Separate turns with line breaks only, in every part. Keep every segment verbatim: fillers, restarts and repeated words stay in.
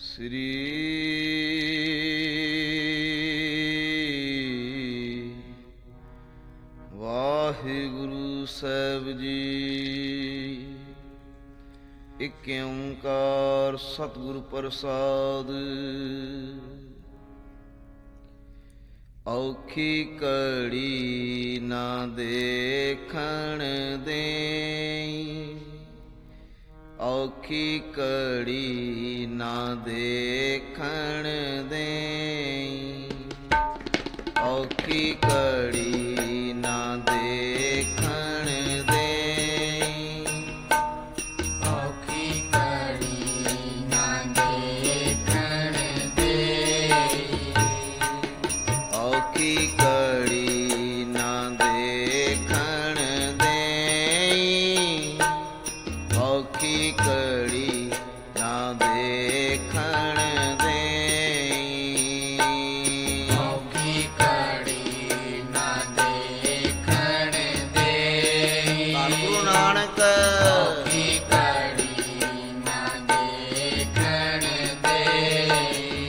ਸ੍ਰੀ ਵਾਹਿਗੁਰੂ ਸਾਹਿਬ ਜੀ। ਇਕ ਓੰਕਾਰ ਸਤਿਗੁਰ ਪ੍ਰਸਾਦ। ਔਖੀ ਘੜੀ ਨਾ ਦੇਖਣ ਦੇਈ, ਔਖੀ ਘੜੀ ਨਾ ਦੇਖਣ ਦੇਈ, ਔਖੀ ਘੜੀ ਨਾ ਦੇਖਣ ਦੇਈ,
ਔਖੀ ਘੜੀ ਨਾ ਦੇਖਣ ਦੇਈ,
ਔਖੀ ਘੜੀ ਨਾ ਦੇਖਣ ਦੇਈ, ਔਖੀ ਘੜੀ ਨਾ ਦੇਖਣ ਦੇਈ,
ਔਖੀ ਘੜੀ ਨਾ ਦੇਖਣ ਦੇਈ।
ਧੰਨ ਗੁਰੂ ਨਾਨਕ।
ਔਖੀ ਘੜੀ ਨਾ ਦੇਖਣ ਦੇਈ,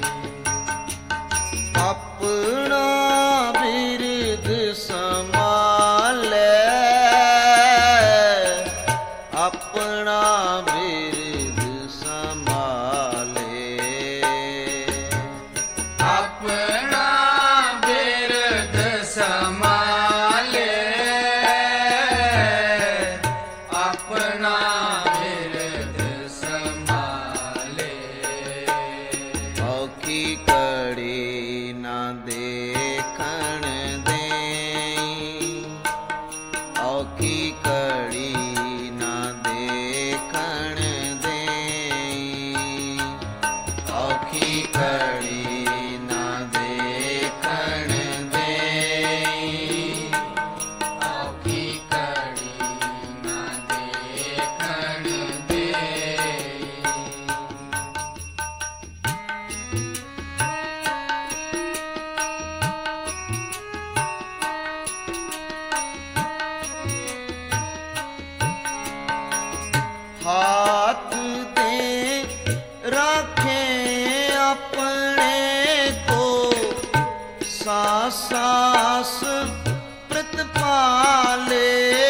ਆਪਣਾ ਬਿਰਦ ਸੰਭਾਲੇ, ਆਪਣਾ ਬਿਰਦ ਸੰਭਾਲੇ,
ਆਪਣਾ ਬਿਰਦ ਸੰਭਾਲੇ, ਆਪਣਾ ਬਿਰਦ ਸੰਭਾਲੇ।
ਔਖੀ ਘੜੀ ਨਾ ਦੇਖਣ ਦੇਈ, ਔਖੀ ਘੜੀ ਨਾ ਦੇਖਣ ਦੇਈ, ਔਖੀ ਘੜੀ ਨਾ ਦੇਖਣ ਦੇਈ,
ਔਖੀ ਘੜੀ ਨਾ ਦੇਖਣ ਦੇਈ।
ਹਾਥ ਦੇ ਰੱਖੇ ਆਪਣੇ ਕੋ, ਸਾਸ ਸਾਸ ਪ੍ਰਤਪਾਲੇ,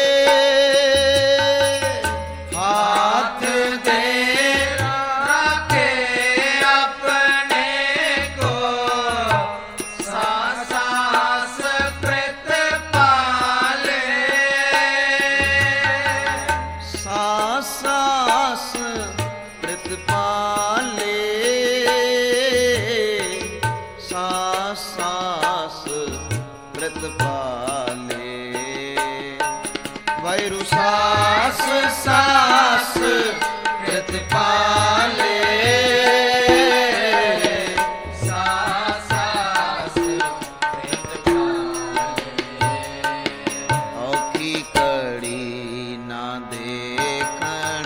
ਹਾਥ ਦੇ
ਰਾਖੇ ਆਪਣੇ ਕੋ, ਸਾਸ ਸਾਸ ਪ੍ਰਤਪਾਲੇ,
ਸਾਸ ਸਾਸ ਪ੍ਰਤਪਾਲੇ, ਸਾਸ ਸਾਸ ਪ੍ਰਤਪਾਲੇ। ਵਾਹਿਗੁਰੂ ਸਾਸ ਸਾਸ ਪ੍ਰਤਪਾਲੇ,
ਸਾਸ ਸਾਸ ਪ੍ਰਤਪਾਲੇ।
ਔਖੀ ਘੜੀ ਨਾ ਦੇਖਣ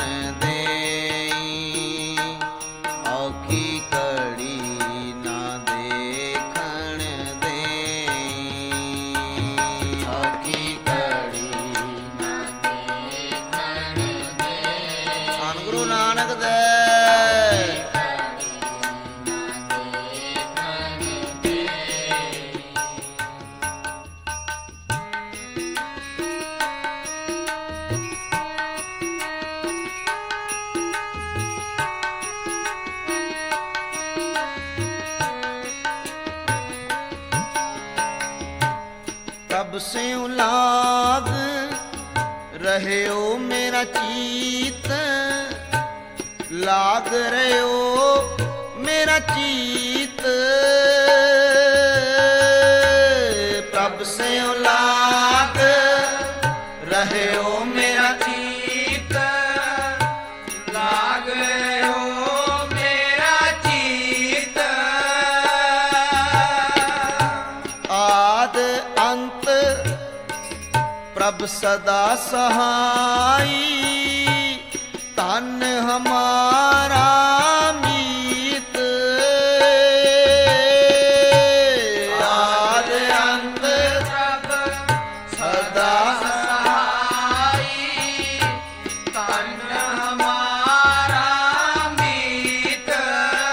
ਦੇਈ, ਔਖੀ ਘੜੀ ਨਾ ਦੇਖਣ ਦੇਈ, ਔਖੀ ਘੜੀ
ਨਾ ਦੇਖਣ ਦੇਈ,
ਧੰਨ ਗੁਰੂ ਨਾਨਕ ਦੇ। तब से लाग रहे हो मेरा चीत, लाग रहे हो मेरा चीत, प्रभ से लाग रहे हो मेरा
ਚੀਤ ਲਾਗ ਹੋ ਮੇਰਾ ਚੀਤ,
आद अंत प्रभ सदा सहाई, धन हमारा मीत, आद अंत
ਪ੍ਰਭ
सदा
ਸਹਾਈ, ਧਨ ਹਮਾਰਾ ਮੀਤ।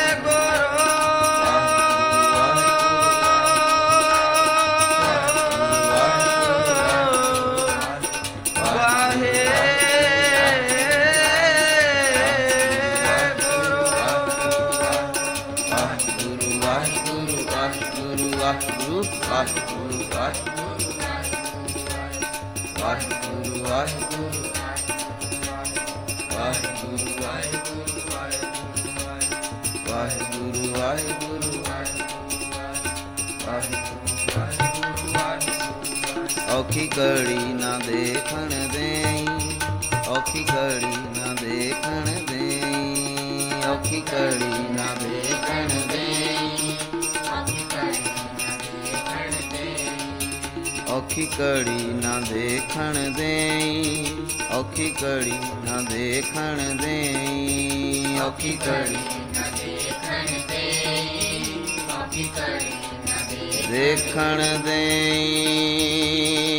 ਵਾਹਿਗੁਰੂ ਵਾਹਿਗੁਰੂ ਵਾਹਿਗੁਰੂ ਔਖੀ ਘੜੀ ਨਾ ਦੇਖਣ ਦੇਈ ਔਖੀ ਘੜੀ ਨਾ ਦੇਖਣ ਦੇਈ ਔਖੀ ਘੜੀ ਨਾ ਦੇਖਣ ਦੇਈ ਔਖੀ ਘੜੀ ਨਾ ਦੇਖਣ ਦੇਈ ਔਖੀ ਘੜੀ ਨਾ ਦੇਖਣ ਦੇਈ ਔਖੀ ਘੜੀ ਦੇਖਣ ਦੇਈ